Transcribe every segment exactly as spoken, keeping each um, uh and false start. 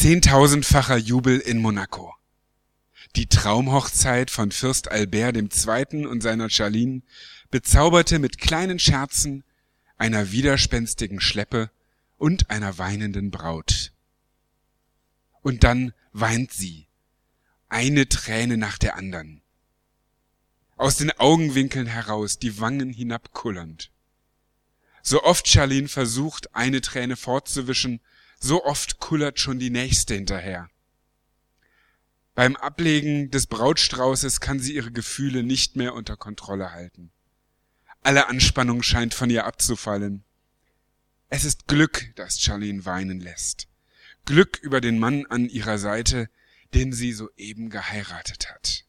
Zehntausendfacher Jubel in Monaco. Die Traumhochzeit von Fürst Albert der Zweite. Und seiner Charline bezauberte mit kleinen Scherzen, einer widerspenstigen Schleppe und einer weinenden Braut. Und dann weint sie, eine Träne nach der anderen, aus den Augenwinkeln heraus, die Wangen hinabkullernd. So oft Charline versucht, eine Träne fortzuwischen, so oft kullert schon die nächste hinterher. Beim Ablegen des Brautstraußes kann sie ihre Gefühle nicht mehr unter Kontrolle halten. Alle Anspannung scheint von ihr abzufallen. Es ist Glück, das Charline weinen lässt. Glück über den Mann an ihrer Seite, den sie soeben geheiratet hat.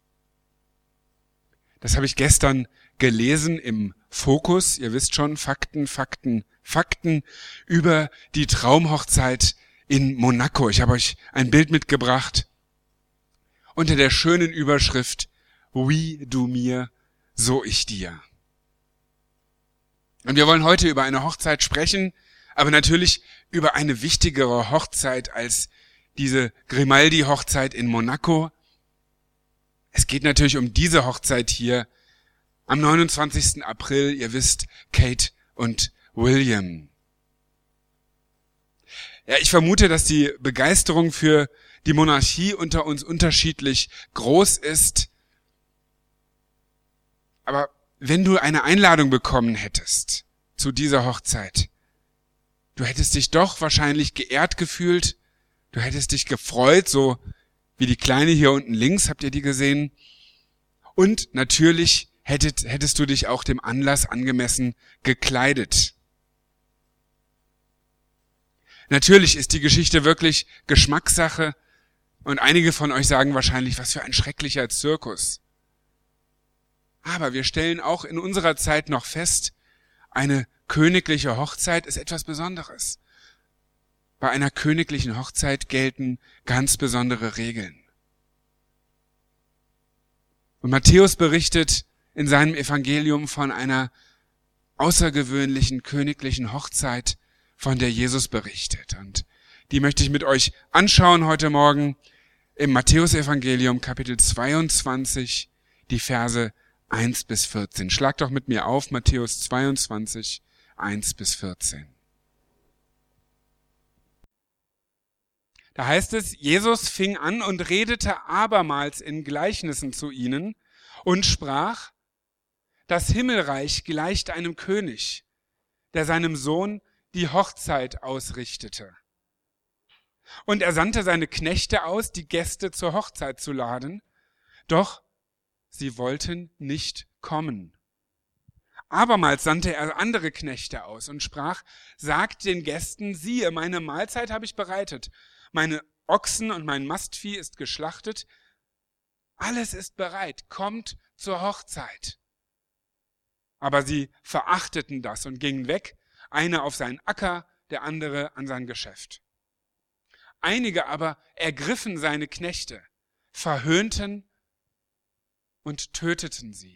Das habe ich gestern gelesen im Fokus. Ihr wisst schon, Fakten, Fakten, Fakten über die Traumhochzeit in Monaco. Ich habe euch ein Bild mitgebracht unter der schönen Überschrift Wie du mir, so ich dir. Und wir wollen heute über eine Hochzeit sprechen, aber natürlich über eine wichtigere Hochzeit als diese Grimaldi-Hochzeit in Monaco. Es geht natürlich um diese Hochzeit hier am neunundzwanzigsten April, ihr wisst, Kate und William. Ja, ich vermute, dass die Begeisterung für die Monarchie unter uns unterschiedlich groß ist. Aber wenn du eine Einladung bekommen hättest zu dieser Hochzeit, du hättest dich doch wahrscheinlich geehrt gefühlt, du hättest dich gefreut, so wie die Kleine hier unten links, habt ihr die gesehen? Und natürlich hättet, hättest du dich auch dem Anlass angemessen gekleidet. Natürlich ist die Geschichte wirklich Geschmackssache und einige von euch sagen wahrscheinlich, was für ein schrecklicher Zirkus. Aber wir stellen auch in unserer Zeit noch fest, eine königliche Hochzeit ist etwas Besonderes. Bei einer königlichen Hochzeit gelten ganz besondere Regeln. Und Matthäus berichtet in seinem Evangelium von einer außergewöhnlichen königlichen Hochzeit, von der Jesus berichtet. Und die möchte ich mit euch anschauen heute Morgen im Matthäus-Evangelium, Kapitel zweiundzwanzig, die Verse eins bis vierzehn. Schlag doch mit mir auf, Matthäus zweiundzwanzig, eins bis vierzehn. Da heißt es, Jesus fing an und redete abermals in Gleichnissen zu ihnen und sprach, das Himmelreich gleicht einem König, der seinem Sohn die Hochzeit ausrichtete. Und er sandte seine Knechte aus, die Gäste zur Hochzeit zu laden, doch sie wollten nicht kommen. Abermals sandte er andere Knechte aus und sprach, sagt den Gästen, siehe, meine Mahlzeit habe ich bereitet, meine Ochsen und mein Mastvieh ist geschlachtet, alles ist bereit, kommt zur Hochzeit. Aber sie verachteten das und gingen weg, einer auf seinen Acker, der andere an sein Geschäft. Einige aber ergriffen seine Knechte, verhöhnten und töteten sie.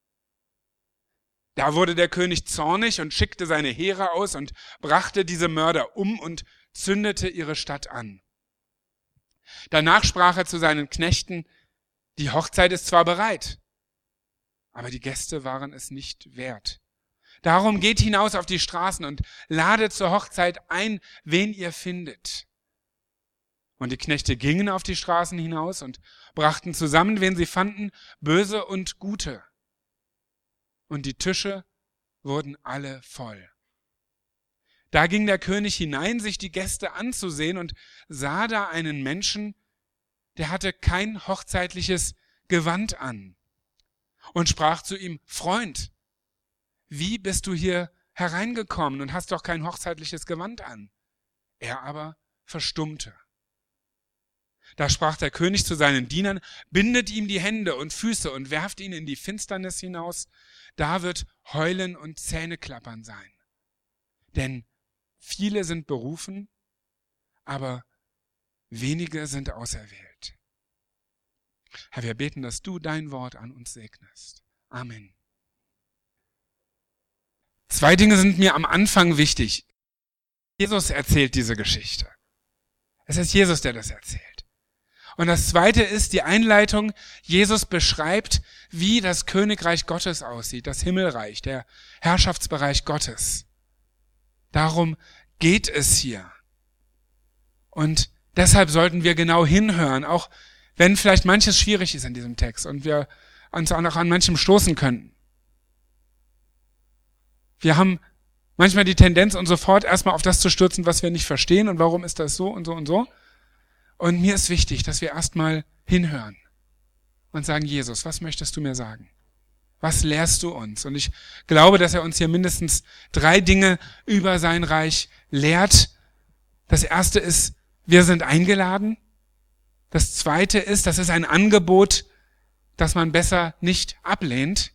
Da wurde der König zornig und schickte seine Heere aus und brachte diese Mörder um und zündete ihre Stadt an. Danach sprach er zu seinen Knechten, die Hochzeit ist zwar bereit, aber die Gäste waren es nicht wert. Darum geht hinaus auf die Straßen und ladet zur Hochzeit ein, wen ihr findet. Und die Knechte gingen auf die Straßen hinaus und brachten zusammen, wen sie fanden, Böse und Gute. Und die Tische wurden alle voll. Da ging der König hinein, sich die Gäste anzusehen und sah da einen Menschen, der hatte kein hochzeitliches Gewand an und sprach zu ihm, Freund, wie bist du hier hereingekommen und hast doch kein hochzeitliches Gewand an? Er aber verstummte. Da sprach der König zu seinen Dienern, bindet ihm die Hände und Füße und werft ihn in die Finsternis hinaus, da wird Heulen und Zähneklappern sein. Denn viele sind berufen, aber wenige sind auserwählt. Herr, wir beten, dass du dein Wort an uns segnest. Amen. Zwei Dinge sind mir am Anfang wichtig. Jesus erzählt diese Geschichte. Es ist Jesus, der das erzählt. Und das zweite ist die Einleitung. Jesus beschreibt, wie das Königreich Gottes aussieht, das Himmelreich, der Herrschaftsbereich Gottes. Darum geht es hier. Und deshalb sollten wir genau hinhören, auch wenn vielleicht manches schwierig ist in diesem Text und wir uns auch noch an manchem stoßen könnten. Wir haben manchmal die Tendenz, uns sofort erstmal auf das zu stürzen, was wir nicht verstehen und warum ist das so und so und so. Und mir ist wichtig, dass wir erstmal hinhören und sagen, Jesus, was möchtest du mir sagen? Was lehrst du uns? Und ich glaube, dass er uns hier mindestens drei Dinge über sein Reich lehrt. Das erste ist, wir sind eingeladen. Das zweite ist, das ist ein Angebot, das man besser nicht ablehnt.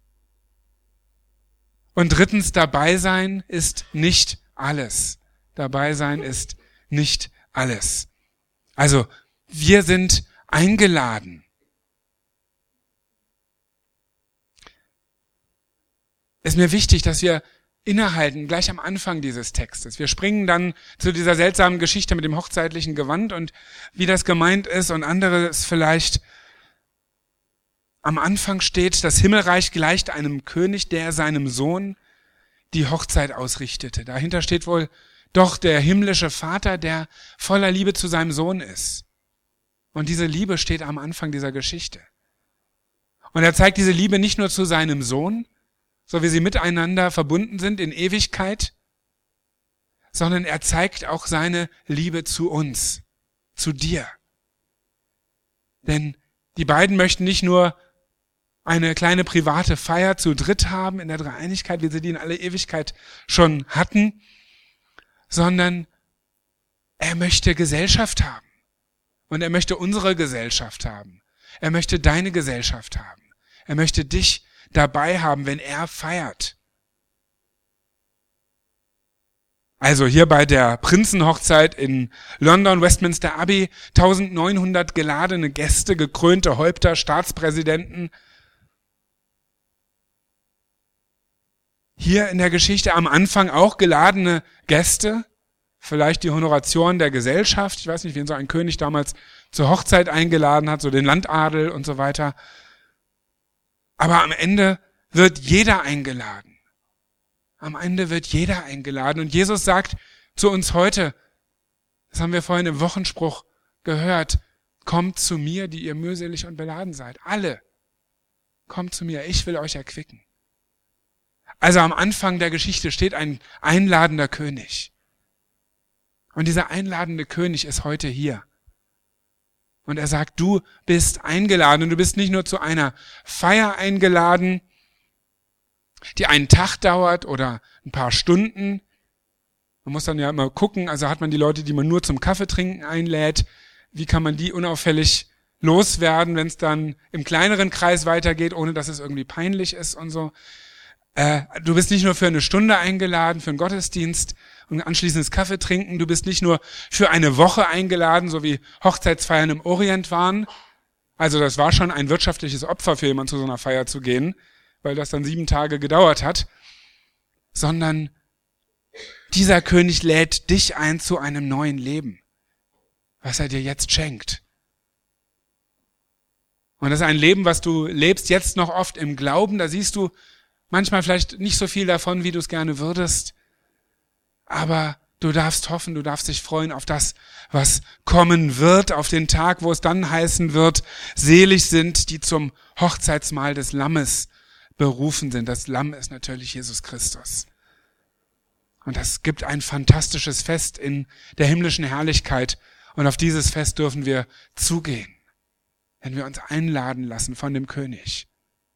Und drittens, dabei sein ist nicht alles. Dabei sein ist nicht alles. Also, wir sind eingeladen. Es ist mir wichtig, dass wir innehalten, gleich am Anfang dieses Textes. Wir springen dann zu dieser seltsamen Geschichte mit dem hochzeitlichen Gewand und wie das gemeint ist und anderes vielleicht. Am Anfang steht, das Himmelreich gleicht einem König, der seinem Sohn die Hochzeit ausrichtete. Dahinter steht wohl doch der himmlische Vater, der voller Liebe zu seinem Sohn ist. Und diese Liebe steht am Anfang dieser Geschichte. Und er zeigt diese Liebe nicht nur zu seinem Sohn, so wie sie miteinander verbunden sind in Ewigkeit, sondern er zeigt auch seine Liebe zu uns, zu dir. Denn die beiden möchten nicht nur eine kleine private Feier zu dritt haben in der Dreieinigkeit, wie sie die in alle Ewigkeit schon hatten, sondern er möchte Gesellschaft haben. Und er möchte unsere Gesellschaft haben. Er möchte deine Gesellschaft haben. Er möchte dich dabei haben, wenn er feiert. Also hier bei der Prinzenhochzeit in London, Westminster Abbey, neunzehnhundert geladene Gäste, gekrönte Häupter, Staatspräsidenten. Hier in der Geschichte am Anfang auch geladene Gäste, vielleicht die Honoratioren der Gesellschaft. Ich weiß nicht, wen so ein König damals zur Hochzeit eingeladen hat, so den Landadel und so weiter. Aber am Ende wird jeder eingeladen. Am Ende wird jeder eingeladen. Und Jesus sagt zu uns heute, das haben wir vorhin im Wochenspruch gehört, kommt zu mir, die ihr mühselig und beladen seid. Alle, kommt zu mir, ich will euch erquicken. Also am Anfang der Geschichte steht ein einladender König. Und dieser einladende König ist heute hier. Und er sagt, du bist eingeladen und du bist nicht nur zu einer Feier eingeladen, die einen Tag dauert oder ein paar Stunden. Man muss dann ja immer gucken, also hat man die Leute, die man nur zum Kaffee trinken einlädt, wie kann man die unauffällig loswerden, wenn es dann im kleineren Kreis weitergeht, ohne dass es irgendwie peinlich ist und so. Äh, du bist nicht nur für eine Stunde eingeladen, für einen Gottesdienst und anschließendes Kaffee trinken. Du bist nicht nur für eine Woche eingeladen, so wie Hochzeitsfeiern im Orient waren. Also das war schon ein wirtschaftliches Opfer für jemanden, zu so einer Feier zu gehen, weil das dann sieben Tage gedauert hat. Sondern dieser König lädt dich ein zu einem neuen Leben, was er dir jetzt schenkt. Und das ist ein Leben, was du lebst jetzt noch oft im Glauben. Da siehst du manchmal vielleicht nicht so viel davon, wie du es gerne würdest. Aber du darfst hoffen, du darfst dich freuen auf das, was kommen wird, auf den Tag, wo es dann heißen wird, selig sind, die zum Hochzeitsmahl des Lammes berufen sind. Das Lamm ist natürlich Jesus Christus. Und das gibt ein fantastisches Fest in der himmlischen Herrlichkeit. Und auf dieses Fest dürfen wir zugehen, wenn wir uns einladen lassen von dem König.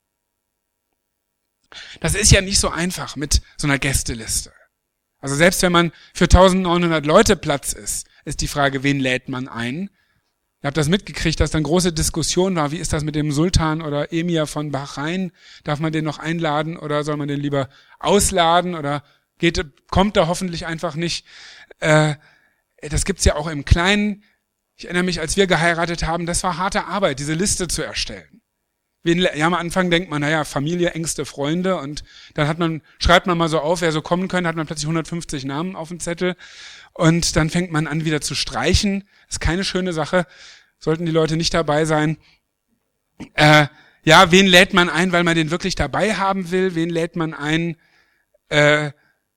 Das ist ja nicht so einfach mit so einer Gästeliste. Also selbst wenn man für neunzehnhundert Leute Platz ist, ist die Frage, wen lädt man ein? Ihr habt das mitgekriegt, dass dann große Diskussion war, wie ist das mit dem Sultan oder Emir von Bahrain? Darf man den noch einladen oder soll man den lieber ausladen oder geht, kommt er hoffentlich einfach nicht? Äh, das gibt's ja auch im Kleinen. Ich erinnere mich, als wir geheiratet haben, das war harte Arbeit, diese Liste zu erstellen. Wen, ja, am Anfang denkt man, naja, Familie, engste Freunde und dann hat man, schreibt man mal so auf, wer so kommen könnte, hat man plötzlich hundertfünfzig Namen auf dem Zettel und dann fängt man an wieder zu streichen. Ist keine schöne Sache, sollten die Leute nicht dabei sein. Äh, ja, wen lädt man ein, weil man den wirklich dabei haben will? Wen lädt man ein, äh,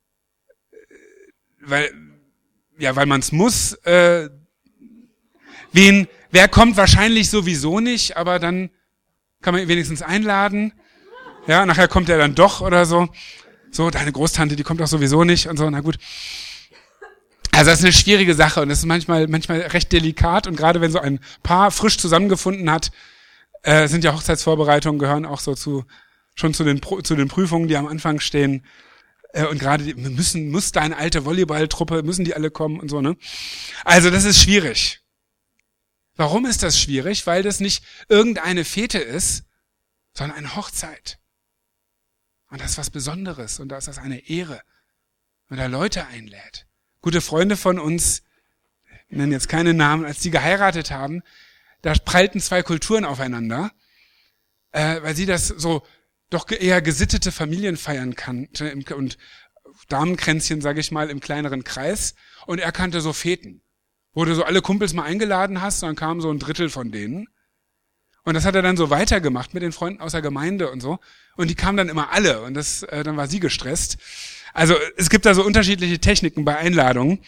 weil, ja, weil man es muss? Äh, wen, wer kommt wahrscheinlich sowieso nicht, aber dann kann man ihn wenigstens einladen. Ja, nachher kommt er dann doch oder so. So, deine Großtante, die kommt doch sowieso nicht und so, na gut. Also das ist eine schwierige Sache und das ist manchmal manchmal recht delikat und gerade wenn so ein Paar frisch zusammengefunden hat, äh, sind ja Hochzeitsvorbereitungen, gehören auch so zu schon zu den zu den Prüfungen, die am Anfang stehen. Äh, und gerade die, müssen muss deine alte Volleyballtruppe, müssen die alle kommen und so, ne? Also das ist schwierig. Warum ist das schwierig? Weil das nicht irgendeine Fete ist, sondern eine Hochzeit. Und das ist was Besonderes und da ist das eine Ehre, wenn er Leute einlädt. Gute Freunde von uns, ich nenne jetzt keine Namen, als die geheiratet haben, da prallten zwei Kulturen aufeinander, äh, weil sie das so doch eher gesittete Familienfeiern kannte und Damenkränzchen, sage ich mal, im kleineren Kreis und er kannte so Feten. Wo du so alle Kumpels mal eingeladen hast, dann kam so ein Drittel von denen. Und das hat er dann so weitergemacht mit den Freunden aus der Gemeinde und so. Und die kamen dann immer alle und das, äh, dann war sie gestresst. Also es gibt da so unterschiedliche Techniken bei Einladungen.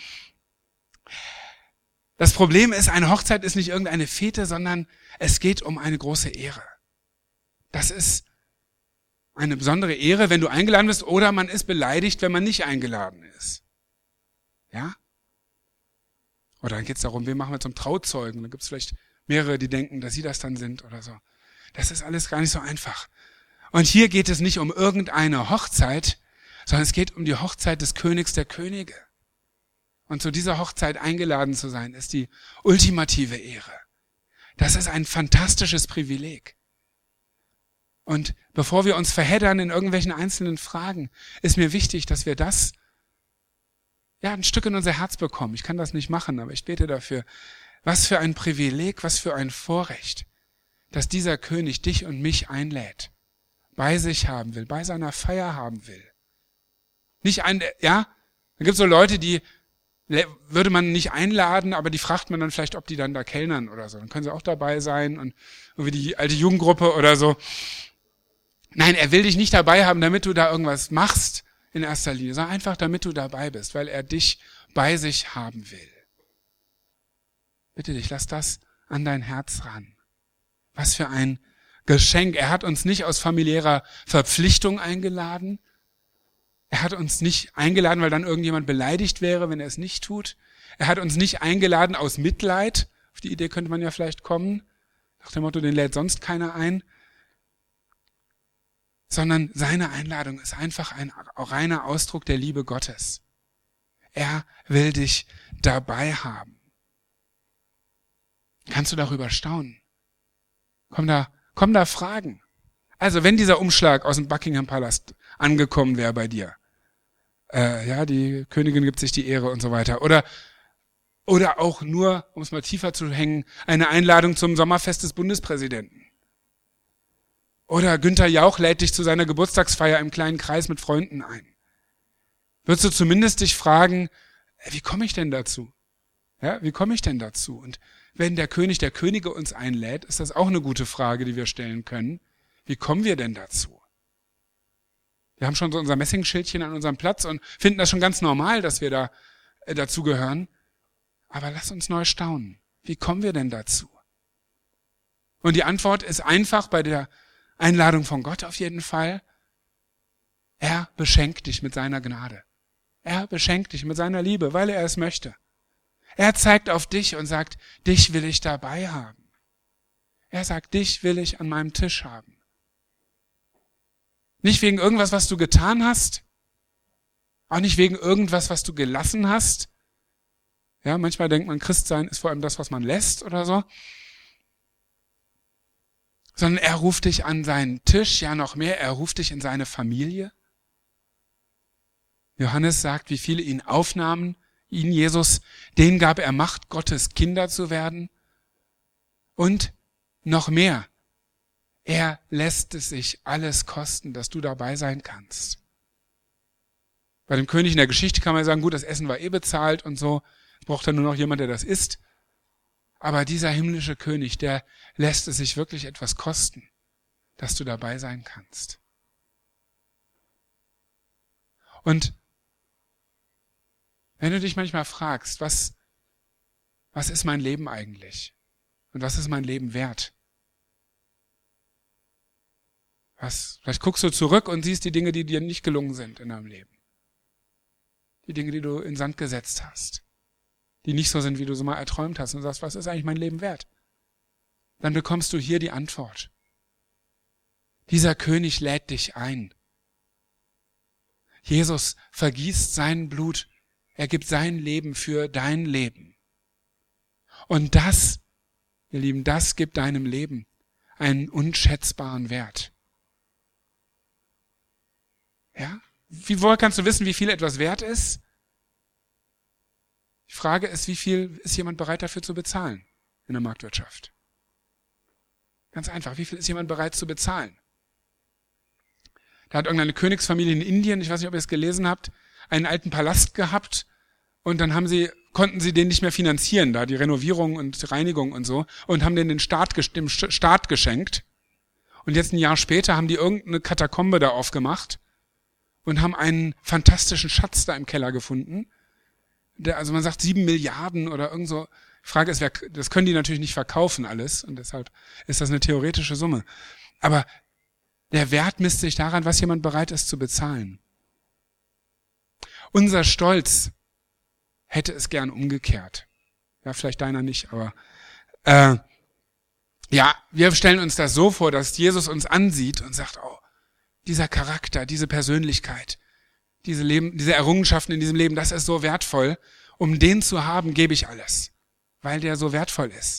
Das Problem ist, eine Hochzeit ist nicht irgendeine Fete, sondern es geht um eine große Ehre. Das ist eine besondere Ehre, wenn du eingeladen bist oder man ist beleidigt, wenn man nicht eingeladen ist. Ja? Oder dann geht es darum, wen machen wir zum Trauzeugen. Da gibt es vielleicht mehrere, die denken, dass sie das dann sind oder so. Das ist alles gar nicht so einfach. Und hier geht es nicht um irgendeine Hochzeit, sondern es geht um die Hochzeit des Königs der Könige. Und zu dieser Hochzeit eingeladen zu sein, ist die ultimative Ehre. Das ist ein fantastisches Privileg. Und bevor wir uns verheddern in irgendwelchen einzelnen Fragen, ist mir wichtig, dass wir das ja, ein Stück in unser Herz bekommen. Ich kann das nicht machen, aber ich bete dafür. Was für ein Privileg, was für ein Vorrecht, dass dieser König dich und mich einlädt, bei sich haben will, bei seiner Feier haben will. Nicht ein, ja, da gibt es so Leute, die würde man nicht einladen, aber die fragt man dann vielleicht, ob die dann da kellnern oder so. Dann können sie auch dabei sein und irgendwie die alte Jugendgruppe oder so. Nein, er will dich nicht dabei haben, damit du da irgendwas machst, in erster Linie, sondern einfach, damit du dabei bist, weil er dich bei sich haben will. Bitte dich, lass das an dein Herz ran. Was für ein Geschenk. Er hat uns nicht aus familiärer Verpflichtung eingeladen. Er hat uns nicht eingeladen, weil dann irgendjemand beleidigt wäre, wenn er es nicht tut. Er hat uns nicht eingeladen aus Mitleid. Auf die Idee könnte man ja vielleicht kommen. Nach dem Motto, den lädt sonst keiner ein. Sondern seine Einladung ist einfach ein reiner Ausdruck der Liebe Gottes. Er will dich dabei haben. Kannst du darüber staunen? Kommen da, kommen da Fragen? Also wenn dieser Umschlag aus dem Buckingham Palast angekommen wäre bei dir, äh, ja, die Königin gibt sich die Ehre und so weiter, oder oder auch nur, um es mal tiefer zu hängen, eine Einladung zum Sommerfest des Bundespräsidenten. Oder Günther Jauch lädt dich zu seiner Geburtstagsfeier im kleinen Kreis mit Freunden ein. Würdest du zumindest dich fragen, wie komme ich denn dazu? Ja, wie komme ich denn dazu? Und wenn der König der Könige uns einlädt, ist das auch eine gute Frage, die wir stellen können. Wie kommen wir denn dazu? Wir haben schon so unser Messingschildchen an unserem Platz und finden das schon ganz normal, dass wir da äh, dazu gehören. Aber lass uns neu staunen. Wie kommen wir denn dazu? Und die Antwort ist einfach bei der Einladung von Gott auf jeden Fall. Er beschenkt dich mit seiner Gnade. Er beschenkt dich mit seiner Liebe, weil er es möchte. Er zeigt auf dich und sagt, dich will ich dabei haben. Er sagt, dich will ich an meinem Tisch haben. Nicht wegen irgendwas, was du getan hast, auch nicht wegen irgendwas, was du gelassen hast. Ja, manchmal denkt man, Christsein ist vor allem das, was man lässt oder so. Sondern er ruft dich an seinen Tisch, ja noch mehr, er ruft dich in seine Familie. Johannes sagt, wie viele ihn aufnahmen, ihn, Jesus, denen gab er Macht, Gottes Kinder zu werden. Und noch mehr, Er lässt es sich alles kosten, dass du dabei sein kannst. Bei dem König in der Geschichte kann man sagen, gut, das Essen war eh bezahlt und so, braucht dann nur noch jemand, der das isst. Aber dieser himmlische König, der lässt es sich wirklich etwas kosten, dass du dabei sein kannst. Und wenn du dich manchmal fragst, was, was ist mein Leben eigentlich? Und was ist mein Leben wert? Was, vielleicht guckst du zurück und siehst die Dinge, die dir nicht gelungen sind in deinem Leben. Die Dinge, die du in Sand gesetzt hast. Die nicht so sind, wie du so mal erträumt hast. Und sagst, was ist eigentlich mein Leben wert? Dann bekommst du hier die Antwort. Dieser König lädt dich ein. Jesus vergießt sein Blut. Er gibt sein Leben für dein Leben. Und das, ihr Lieben, das gibt deinem Leben einen unschätzbaren Wert. Ja? Wie wohl kannst du wissen, wie viel etwas wert ist? Die Frage ist, wie viel ist jemand bereit dafür zu bezahlen in der Marktwirtschaft? Ganz einfach, wie viel ist jemand bereit zu bezahlen? Da hat irgendeine Königsfamilie in Indien, ich weiß nicht, ob ihr es gelesen habt, einen alten Palast gehabt und dann haben sie, konnten sie den nicht mehr finanzieren, da die Renovierung und Reinigung und so, und haben den den Staat, dem Staat geschenkt. Und jetzt ein Jahr später haben die irgendeine Katakombe da aufgemacht und haben einen fantastischen Schatz da im Keller gefunden. Der, also man sagt sieben Milliarden oder irgend so. Die Frage ist, wer, das können die natürlich nicht verkaufen alles und deshalb ist das eine theoretische Summe. Aber der Wert misst sich daran, was jemand bereit ist zu bezahlen. Unser Stolz hätte es gern umgekehrt. Ja, vielleicht deiner nicht, aber äh, ja, wir stellen uns das so vor, dass Jesus uns ansieht und sagt, oh, dieser Charakter, diese Persönlichkeit, diese Leben, diese Errungenschaften in diesem Leben, das ist so wertvoll. Um den zu haben, gebe ich alles, weil der so wertvoll ist.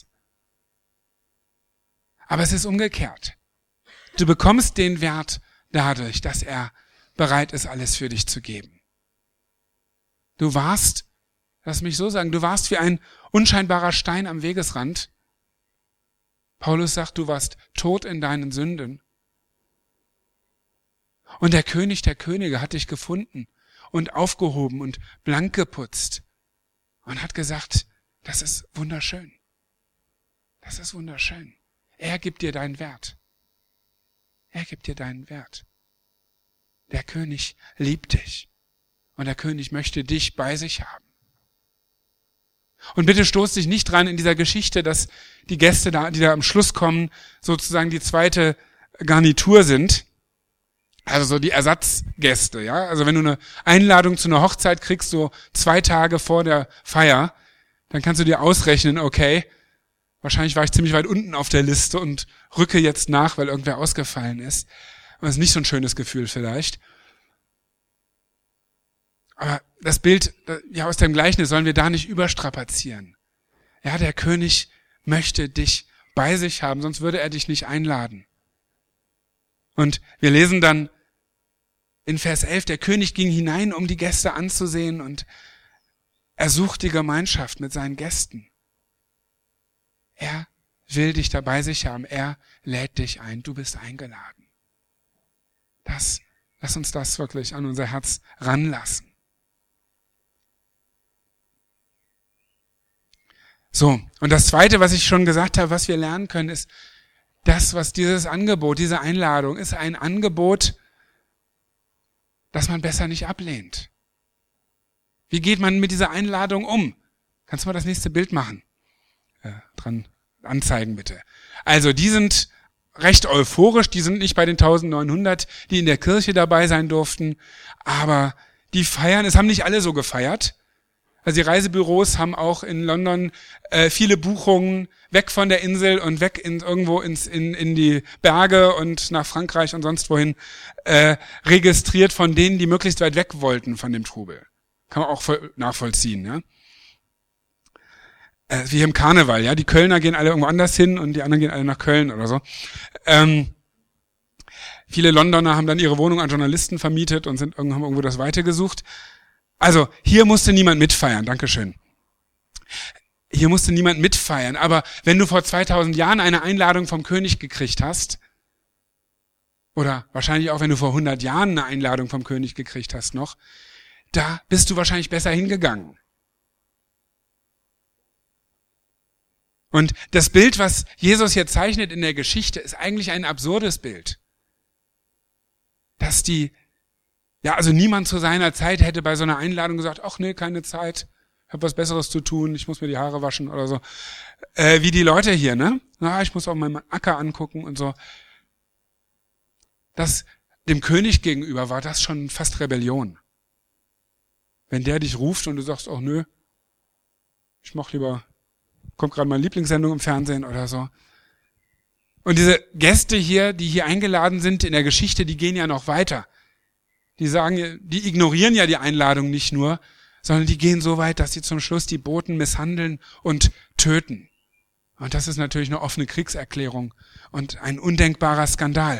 Aber es ist umgekehrt. Du bekommst den Wert dadurch, dass er bereit ist, alles für dich zu geben. Du warst, lass mich so sagen, du warst wie ein unscheinbarer Stein am Wegesrand. Paulus sagt, du warst tot in deinen Sünden. Und der König der Könige hat dich gefunden und aufgehoben und blank geputzt und hat gesagt, das ist wunderschön. Das ist wunderschön. Er gibt dir deinen Wert. Er gibt dir deinen Wert. Der König liebt dich und der König möchte dich bei sich haben. Und bitte stoß dich nicht dran in dieser Geschichte, dass die Gäste, da, die da am Schluss kommen, sozusagen die zweite Garnitur sind. Also so die Ersatzgäste, ja. Also wenn du eine Einladung zu einer Hochzeit kriegst, so zwei Tage vor der Feier, dann kannst du dir ausrechnen, okay, wahrscheinlich war ich ziemlich weit unten auf der Liste und rücke jetzt nach, weil irgendwer ausgefallen ist. Und das ist nicht so ein schönes Gefühl vielleicht. Aber das Bild, ja, aus dem Gleichnis sollen wir da nicht überstrapazieren. Ja, der König möchte dich bei sich haben, sonst würde er dich nicht einladen. Und wir lesen dann in Vers elf, der König ging hinein, um die Gäste anzusehen, und er sucht die Gemeinschaft mit seinen Gästen. Er will dich da bei sich haben, er lädt dich ein, du bist eingeladen. Das, lass uns das wirklich an unser Herz ranlassen. So, und das Zweite, was ich schon gesagt habe, was wir lernen können, ist, das, was dieses Angebot, diese Einladung ist, ein Angebot, das man besser nicht ablehnt. Wie geht man mit dieser Einladung um? Kannst du mal das nächste Bild machen? Äh, dran anzeigen bitte. Also die sind recht euphorisch, die sind nicht bei den eintausendneunhundert, die in der Kirche dabei sein durften, aber die feiern, es haben nicht alle so gefeiert. Also die Reisebüros haben auch in London äh, viele Buchungen weg von der Insel und weg in, irgendwo ins, in, in die Berge und nach Frankreich und sonst wohin äh, registriert von denen, die möglichst weit weg wollten von dem Trubel. Kann man auch voll nachvollziehen. Ja? Äh, wie im Karneval, ja, die Kölner gehen alle irgendwo anders hin und die anderen gehen alle nach Köln oder so. Ähm, viele Londoner haben dann ihre Wohnung an Journalisten vermietet und sind haben irgendwo das Weite gesucht. Also, hier musste niemand mitfeiern, Dankeschön. Hier musste niemand mitfeiern, aber wenn du vor zweitausend Jahren eine Einladung vom König gekriegt hast oder wahrscheinlich auch, wenn du vor hundert Jahren eine Einladung vom König gekriegt hast noch, da bist du wahrscheinlich besser hingegangen. Und das Bild, was Jesus hier zeichnet in der Geschichte, ist eigentlich ein absurdes Bild. Dass die, ja, also niemand zu seiner Zeit hätte bei so einer Einladung gesagt, ach nee, keine Zeit, ich habe was Besseres zu tun, ich muss mir die Haare waschen oder so. Äh, wie die Leute hier, ne? Na, ich muss auch meinen Acker angucken und so. Das, dem König gegenüber war das schon fast Rebellion. Wenn der dich ruft und du sagst, ach nö, ich mach lieber, kommt gerade meine Lieblingssendung im Fernsehen oder so. Und diese Gäste hier, die hier eingeladen sind in der Geschichte, die gehen ja noch weiter. Die sagen, die ignorieren ja die Einladung nicht nur, sondern die gehen so weit, dass sie zum Schluss die Boten misshandeln und töten. Und das ist natürlich eine offene Kriegserklärung und ein undenkbarer Skandal.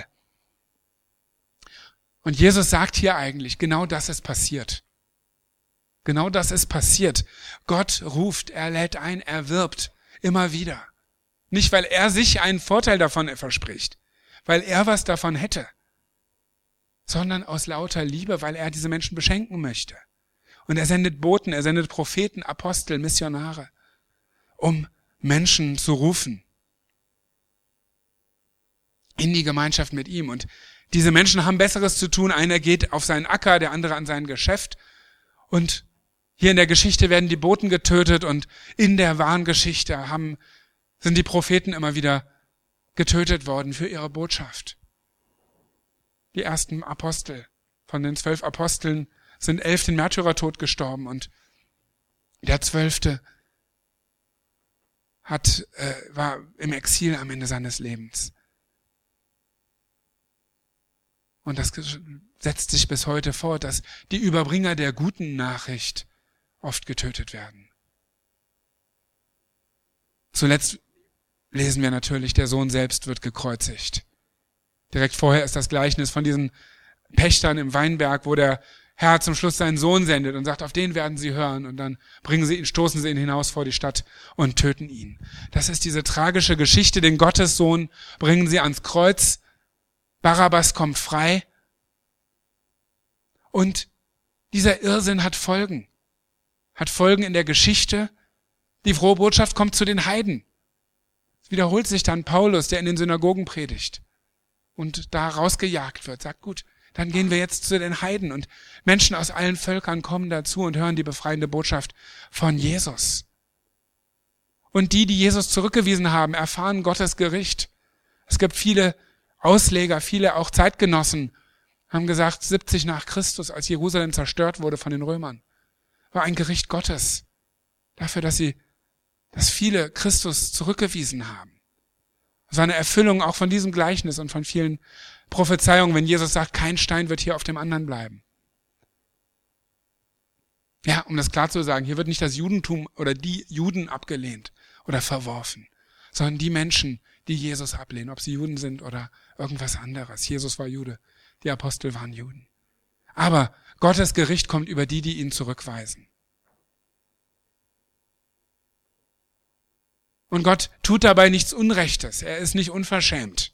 Und Jesus sagt hier eigentlich, genau das ist passiert. Genau das ist passiert. Gott ruft, er lädt ein, er wirbt immer wieder. Nicht, weil er sich einen Vorteil davon verspricht, weil er was davon hätte, sondern aus lauter Liebe, weil er diese Menschen beschenken möchte. Und er sendet Boten, er sendet Propheten, Apostel, Missionare, um Menschen zu rufen in die Gemeinschaft mit ihm. Und diese Menschen haben Besseres zu tun. Einer geht auf seinen Acker, der andere an sein Geschäft. Und hier in der Geschichte werden die Boten getötet und in der wahren Geschichte haben, sind die Propheten immer wieder getötet worden für ihre Botschaft. Die ersten Apostel, von den zwölf Aposteln sind elf den Märtyrertod gestorben und der zwölfte hat, äh, war im Exil am Ende seines Lebens. Und das setzt sich bis heute fort, dass die Überbringer der guten Nachricht oft getötet werden. Zuletzt lesen wir natürlich, der Sohn selbst wird gekreuzigt. Direkt vorher ist das Gleichnis von diesen Pächtern im Weinberg, wo der Herr zum Schluss seinen Sohn sendet und sagt, auf den werden sie hören. Und dann bringen sie ihn, stoßen sie ihn hinaus vor die Stadt und töten ihn. Das ist diese tragische Geschichte, den Gottessohn bringen sie ans Kreuz. Barabbas kommt frei. Und dieser Irrsinn hat Folgen. Hat Folgen in der Geschichte. Die frohe Botschaft kommt zu den Heiden. Es wiederholt sich dann Paulus, der in den Synagogen predigt und da rausgejagt wird, sagt, gut, dann gehen wir jetzt zu den Heiden und Menschen aus allen Völkern kommen dazu und hören die befreiende Botschaft von Jesus. Und die, die Jesus zurückgewiesen haben, erfahren Gottes Gericht. Es gibt viele Ausleger, viele auch Zeitgenossen, haben gesagt, siebzig nach Christus, als Jerusalem zerstört wurde von den Römern, war ein Gericht Gottes dafür, dass sie, dass viele Christus zurückgewiesen haben. Das war eine Erfüllung auch von diesem Gleichnis und von vielen Prophezeiungen, wenn Jesus sagt, kein Stein wird hier auf dem anderen bleiben. Ja, um das klar zu sagen, hier wird nicht das Judentum oder die Juden abgelehnt oder verworfen, sondern die Menschen, die Jesus ablehnen, ob sie Juden sind oder irgendwas anderes. Jesus war Jude, die Apostel waren Juden. Aber Gottes Gericht kommt über die, die ihn zurückweisen. Und Gott tut dabei nichts Unrechtes. Er ist nicht unverschämt.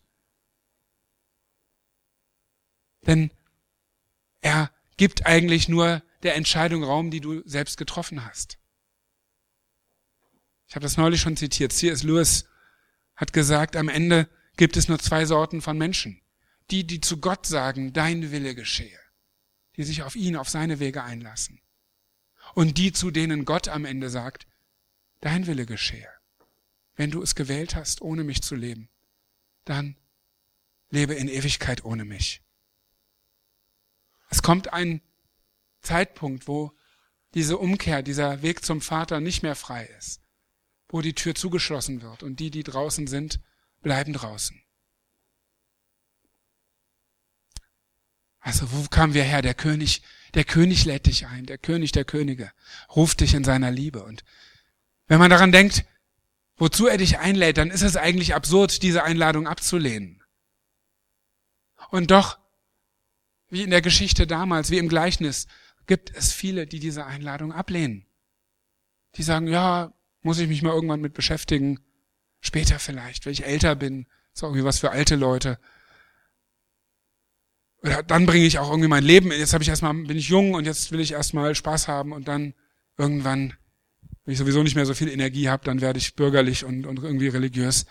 Denn er gibt eigentlich nur der Entscheidung Raum, die du selbst getroffen hast. Ich habe das neulich schon zitiert. C S Lewis hat gesagt, am Ende gibt es nur zwei Sorten von Menschen. Die, die zu Gott sagen, dein Wille geschehe. Die sich auf ihn, auf seine Wege einlassen. Und die, zu denen Gott am Ende sagt, dein Wille geschehe. Wenn du es gewählt hast, ohne mich zu leben, dann lebe in Ewigkeit ohne mich. Es kommt ein Zeitpunkt, wo diese Umkehr, dieser Weg zum Vater nicht mehr frei ist, wo die Tür zugeschlossen wird und die, die draußen sind, bleiben draußen. Also wo kamen wir her? Der König, der König lädt dich ein, der König der Könige ruft dich in seiner Liebe. Und wenn man daran denkt, wozu er dich einlädt, dann ist es eigentlich absurd, diese Einladung abzulehnen. Und doch, wie in der Geschichte damals, wie im Gleichnis, gibt es viele, die diese Einladung ablehnen. Die sagen, ja, muss ich mich mal irgendwann mit beschäftigen, später vielleicht, wenn ich älter bin, ist auch irgendwie was für alte Leute. Oder dann bringe ich auch irgendwie mein Leben, jetzt habe ich erstmal, bin ich jung und jetzt will ich erstmal Spaß haben und dann irgendwann, wenn ich sowieso nicht mehr so viel Energie habe, dann werde ich bürgerlich und, und irgendwie religiös.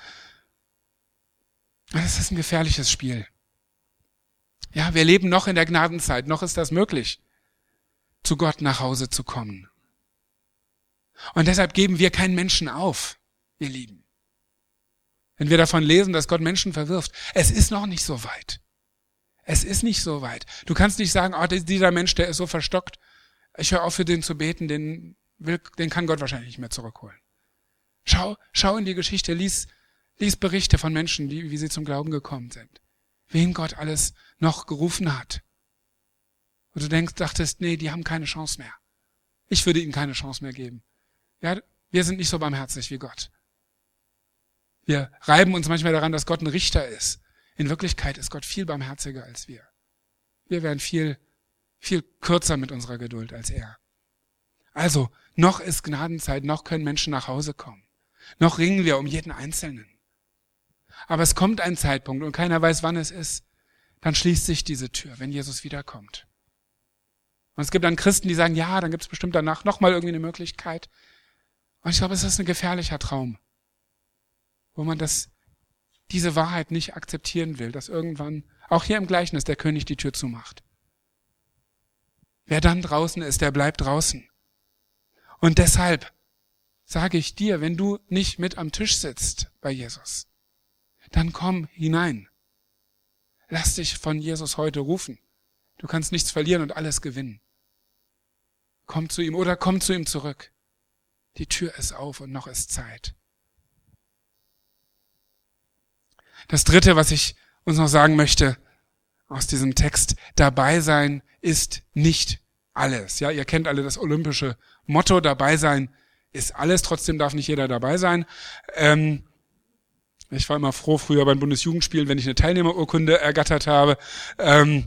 Das ist ein gefährliches Spiel. Ja, wir leben noch in der Gnadenzeit, noch ist das möglich, zu Gott nach Hause zu kommen. Und deshalb geben wir keinen Menschen auf, ihr Lieben. Wenn wir davon lesen, dass Gott Menschen verwirft, es ist noch nicht so weit. Es ist nicht so weit. Du kannst nicht sagen, oh, dieser Mensch, der ist so verstockt, ich höre auf für den zu beten, den, will, den kann Gott wahrscheinlich nicht mehr zurückholen. Schau, schau in die Geschichte, lies, lies Berichte von Menschen, die, wie sie zum Glauben gekommen sind. Wen Gott alles noch gerufen hat. Und du denkst, dachtest, nee, die haben keine Chance mehr. Ich würde ihnen keine Chance mehr geben. Ja, wir sind nicht so barmherzig wie Gott. Wir reiben uns manchmal daran, dass Gott ein Richter ist. In Wirklichkeit ist Gott viel barmherziger als wir. Wir werden viel, viel kürzer mit unserer Geduld als er. Also, noch ist Gnadenzeit, noch können Menschen nach Hause kommen. Noch ringen wir um jeden Einzelnen. Aber es kommt ein Zeitpunkt und keiner weiß, wann es ist. Dann schließt sich diese Tür, wenn Jesus wiederkommt. Und es gibt dann Christen, die sagen, ja, dann gibt es bestimmt danach nochmal irgendwie eine Möglichkeit. Und ich glaube, es ist ein gefährlicher Traum, wo man das diese Wahrheit nicht akzeptieren will, dass irgendwann, auch hier im Gleichnis, der König die Tür zumacht. Wer dann draußen ist, der bleibt draußen. Und deshalb sage ich dir, wenn du nicht mit am Tisch sitzt bei Jesus, dann komm hinein. Lass dich von Jesus heute rufen. Du kannst nichts verlieren und alles gewinnen. Komm zu ihm oder komm zu ihm zurück. Die Tür ist auf und noch ist Zeit. Das Dritte, was ich uns noch sagen möchte aus diesem Text, dabei sein ist nicht alles. Ja, ihr kennt alle das olympische Motto, dabei sein ist alles, trotzdem darf nicht jeder dabei sein. Ähm, ich war immer froh früher bei den Bundesjugendspielen, wenn ich eine Teilnehmerurkunde ergattert habe. Ähm,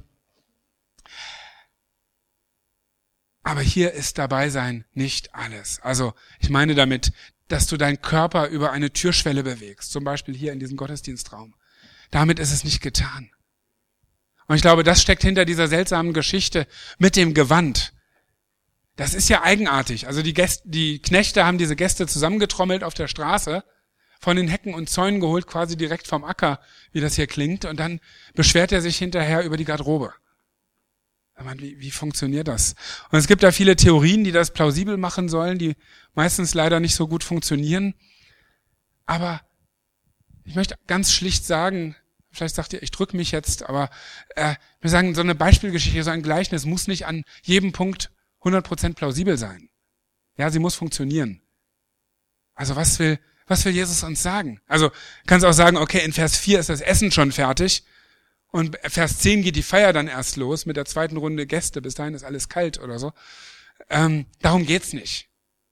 aber hier ist dabei sein nicht alles. Also ich meine damit, dass du deinen Körper über eine Türschwelle bewegst, zum Beispiel hier in diesem Gottesdienstraum. Damit ist es nicht getan. Und ich glaube, das steckt hinter dieser seltsamen Geschichte mit dem Gewand. Das ist ja eigenartig. Also die Gäste, die Knechte haben diese Gäste zusammengetrommelt auf der Straße, von den Hecken und Zäunen geholt, quasi direkt vom Acker, wie das hier klingt, und dann beschwert er sich hinterher über die Garderobe. Wie, wie funktioniert das? Und es gibt da viele Theorien, die das plausibel machen sollen, die meistens leider nicht so gut funktionieren. Aber ich möchte ganz schlicht sagen, vielleicht sagt ihr, ich drücke mich jetzt, aber äh, wir sagen, so eine Beispielgeschichte, so ein Gleichnis muss nicht an jedem Punkt hundert Prozent plausibel sein. Ja, sie muss funktionieren. Also was will, was will Jesus uns sagen? Also kannst auch sagen, okay, in Vers vier ist das Essen schon fertig. Und Vers zehn geht die Feier dann erst los mit der zweiten Runde Gäste. Bis dahin ist alles kalt oder so. Ähm, darum geht's nicht.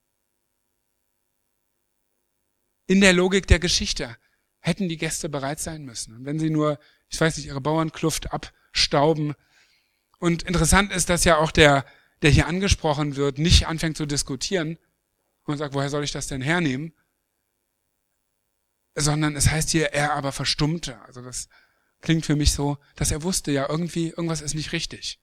In der Logik der Geschichte hätten die Gäste bereit sein müssen. Und wenn sie nur, ich weiß nicht, ihre Bauernkluft abstauben. Und interessant ist, dass ja auch der, der hier angesprochen wird, nicht anfängt zu diskutieren und sagt, woher soll ich das denn hernehmen? Sondern es heißt hier, er aber verstummte. Also das klingt für mich so, dass er wusste, ja, irgendwie, irgendwas ist nicht richtig.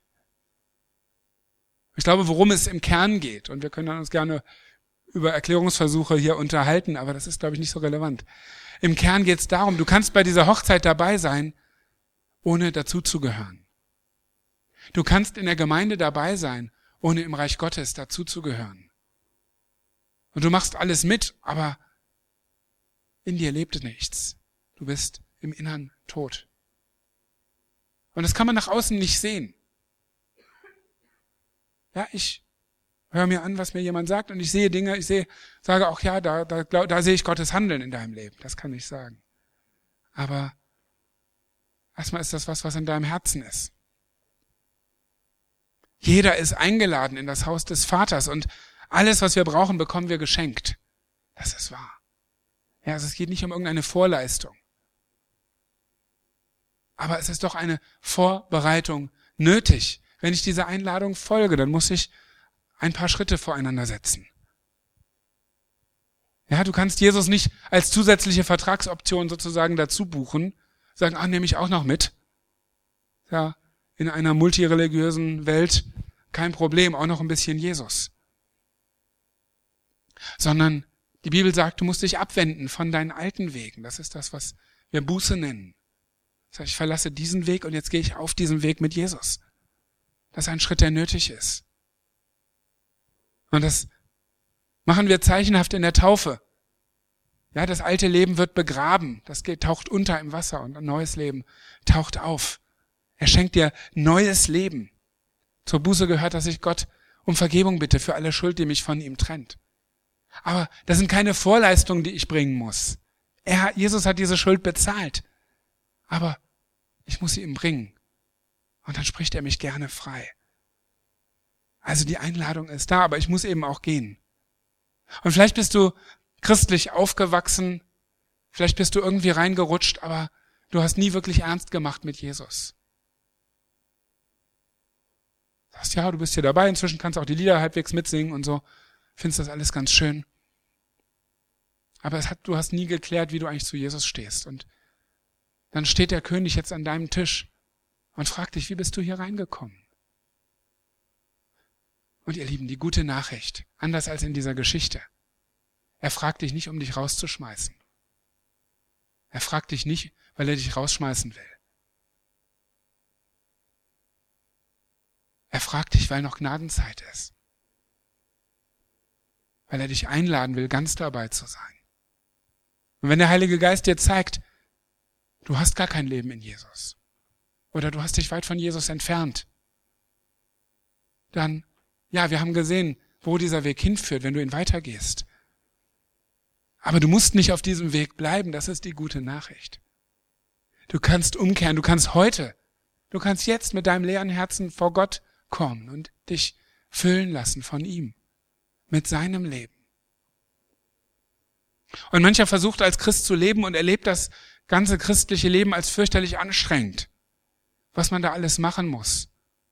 Ich glaube, worum es im Kern geht, und wir können uns gerne über Erklärungsversuche hier unterhalten, aber das ist, glaube ich, nicht so relevant. Im Kern geht es darum, du kannst bei dieser Hochzeit dabei sein, ohne dazuzugehören. Du kannst in der Gemeinde dabei sein, ohne im Reich Gottes dazuzugehören. Und du machst alles mit, aber in dir lebt nichts. Du bist im Innern tot. Und das kann man nach außen nicht sehen. Ja, ich höre mir an, was mir jemand sagt, und ich sehe Dinge, ich sehe, sage auch, ja, da, da, da sehe ich Gottes Handeln in deinem Leben. Das kann ich sagen. Aber erstmal ist das was, was in deinem Herzen ist. Jeder ist eingeladen in das Haus des Vaters, und alles, was wir brauchen, bekommen wir geschenkt. Das ist wahr. Ja, also es geht nicht um irgendeine Vorleistung. Aber es ist doch eine Vorbereitung nötig. Wenn ich dieser Einladung folge, dann muss ich ein paar Schritte voreinander setzen. Ja, du kannst Jesus nicht als zusätzliche Vertragsoption sozusagen dazu buchen, sagen, ah, nehme ich auch noch mit. Ja, in einer multireligiösen Welt kein Problem, auch noch ein bisschen Jesus. Sondern die Bibel sagt, du musst dich abwenden von deinen alten Wegen. Das ist das, was wir Buße nennen. Das heißt, ich verlasse diesen Weg und jetzt gehe ich auf diesen Weg mit Jesus. Das ist ein Schritt, der nötig ist. Und das machen wir zeichenhaft in der Taufe. Ja, das alte Leben wird begraben. Das geht, taucht unter im Wasser und ein neues Leben taucht auf. Er schenkt dir neues Leben. Zur Buße gehört, dass ich Gott um Vergebung bitte für alle Schuld, die mich von ihm trennt. Aber das sind keine Vorleistungen, die ich bringen muss. Er, Jesus hat diese Schuld bezahlt. Aber ich muss sie ihm bringen. Und dann spricht er mich gerne frei. Also die Einladung ist da, aber ich muss eben auch gehen. Und vielleicht bist du christlich aufgewachsen, vielleicht bist du irgendwie reingerutscht, aber du hast nie wirklich ernst gemacht mit Jesus. Du sagst, ja, du bist hier dabei, inzwischen kannst du auch die Lieder halbwegs mitsingen und so, findest das alles ganz schön. Aber es hat, du hast nie geklärt, wie du eigentlich zu Jesus stehst. Und dann steht der König jetzt an deinem Tisch und fragt dich, wie bist du hier reingekommen? Und ihr Lieben, die gute Nachricht, anders als in dieser Geschichte, er fragt dich nicht, um dich rauszuschmeißen. Er fragt dich nicht, weil er dich rausschmeißen will. Er fragt dich, weil noch Gnadenzeit ist. Weil er dich einladen will, ganz dabei zu sein. Und wenn der Heilige Geist dir zeigt, du hast gar kein Leben in Jesus oder du hast dich weit von Jesus entfernt, dann, ja, wir haben gesehen, wo dieser Weg hinführt, wenn du ihn weitergehst. Aber du musst nicht auf diesem Weg bleiben, das ist die gute Nachricht. Du kannst umkehren, du kannst heute, du kannst jetzt mit deinem leeren Herzen vor Gott kommen und dich füllen lassen von ihm, mit seinem Leben. Und mancher versucht als Christ zu leben und erlebt das ganze christliche Leben als fürchterlich anstrengend, was man da alles machen muss.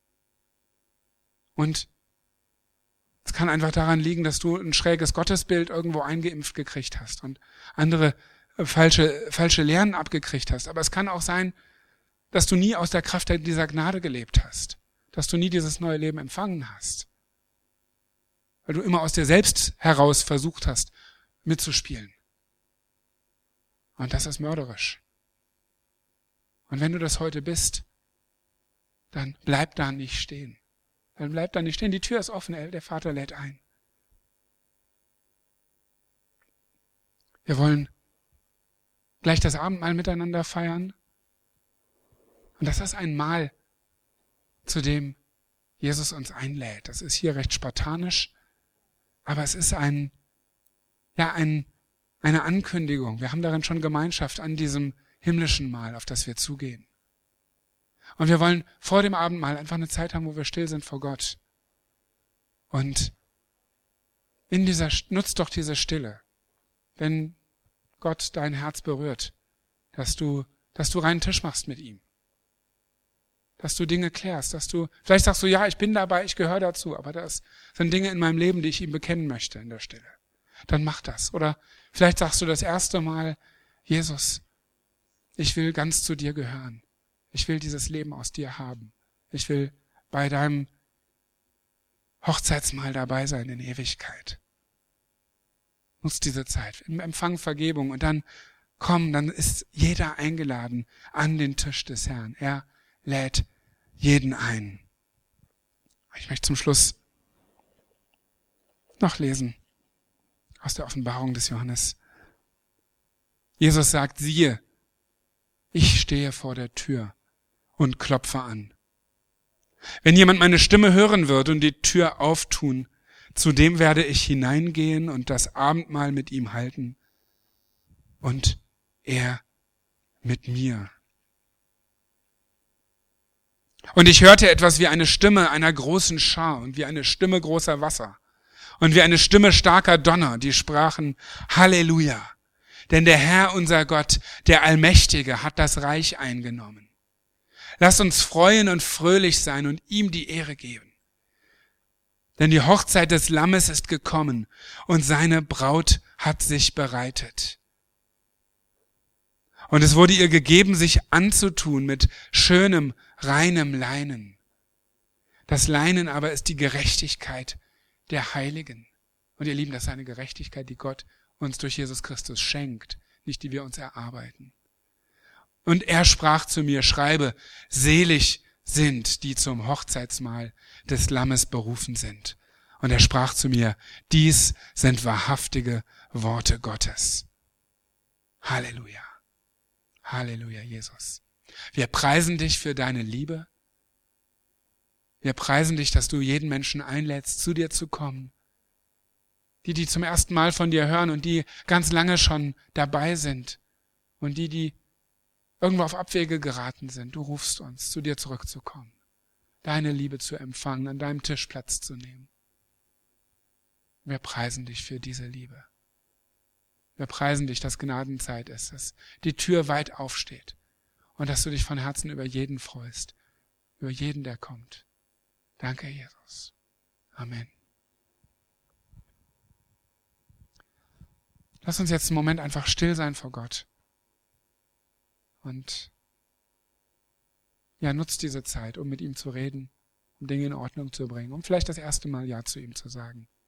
Und es kann einfach daran liegen, dass du ein schräges Gottesbild irgendwo eingeimpft gekriegt hast und andere falsche, falsche Lehren abgekriegt hast. Aber es kann auch sein, dass du nie aus der Kraft dieser Gnade gelebt hast, dass du nie dieses neue Leben empfangen hast, weil du immer aus dir selbst heraus versucht hast, mitzuspielen. Und das ist mörderisch. Und wenn du das heute bist, dann bleib da nicht stehen. Dann bleib da nicht stehen. Die Tür ist offen, der Vater lädt ein. Wir wollen gleich das Abendmahl miteinander feiern. Und das ist ein Mahl, zu dem Jesus uns einlädt. Das ist hier recht spartanisch, aber es ist ein, ja, ein, eine Ankündigung. Wir haben darin schon Gemeinschaft an diesem himmlischen Mahl, auf das wir zugehen. Und wir wollen vor dem Abendmahl einfach eine Zeit haben, wo wir still sind vor Gott. Und in dieser, nutzt doch diese Stille, wenn Gott dein Herz berührt, dass du, dass du reinen Tisch machst mit ihm. Dass du Dinge klärst, dass du, vielleicht sagst du, ja, ich bin dabei, ich gehöre dazu, aber das sind Dinge in meinem Leben, die ich ihm bekennen möchte in der Stille. Dann mach das. Oder vielleicht sagst du das erste Mal, Jesus, ich will ganz zu dir gehören. Ich will dieses Leben aus dir haben. Ich will bei deinem Hochzeitsmahl dabei sein in Ewigkeit. Nutz diese Zeit. Im Empfang Vergebung und dann komm, dann ist jeder eingeladen an den Tisch des Herrn. Er lädt jeden ein. Ich möchte zum Schluss noch lesen aus der Offenbarung des Johannes. Jesus sagt, siehe, ich stehe vor der Tür und klopfe an. Wenn jemand meine Stimme hören wird und die Tür auftun, zu dem werde ich hineingehen und das Abendmahl mit ihm halten und er mit mir. Und ich hörte etwas wie eine Stimme einer großen Schar und wie eine Stimme großer Wasser und wie eine Stimme starker Donner, die sprachen, Halleluja, denn der Herr, unser Gott, der Allmächtige, hat das Reich eingenommen. Lasst uns freuen und fröhlich sein und ihm die Ehre geben. Denn die Hochzeit des Lammes ist gekommen und seine Braut hat sich bereitet. Und es wurde ihr gegeben, sich anzutun mit schönem, reinem Leinen. Das Leinen aber ist die Gerechtigkeit der Heiligen. Und ihr Lieben, das ist eine Gerechtigkeit, die Gott uns durch Jesus Christus schenkt, nicht die wir uns erarbeiten. Und er sprach zu mir, schreibe, selig sind, die zum Hochzeitsmahl des Lammes berufen sind. Und er sprach zu mir, dies sind wahrhaftige Worte Gottes. Halleluja. Halleluja, Jesus. Wir preisen dich für deine Liebe. Wir preisen dich, dass du jeden Menschen einlädst, zu dir zu kommen. Die, die zum ersten Mal von dir hören und die ganz lange schon dabei sind. Und die, die irgendwo auf Abwege geraten sind. Du rufst uns, zu dir zurückzukommen. Deine Liebe zu empfangen, an deinem Tisch Platz zu nehmen. Wir preisen dich für diese Liebe. Wir preisen dich, dass Gnadenzeit ist, dass die Tür weit aufsteht und dass du dich von Herzen über jeden freust, über jeden, der kommt. Danke, Jesus. Amen. Lass uns jetzt einen Moment einfach still sein vor Gott. Und ja, nutzt diese Zeit, um mit ihm zu reden, um Dinge in Ordnung zu bringen, um vielleicht das erste Mal Ja zu ihm zu sagen.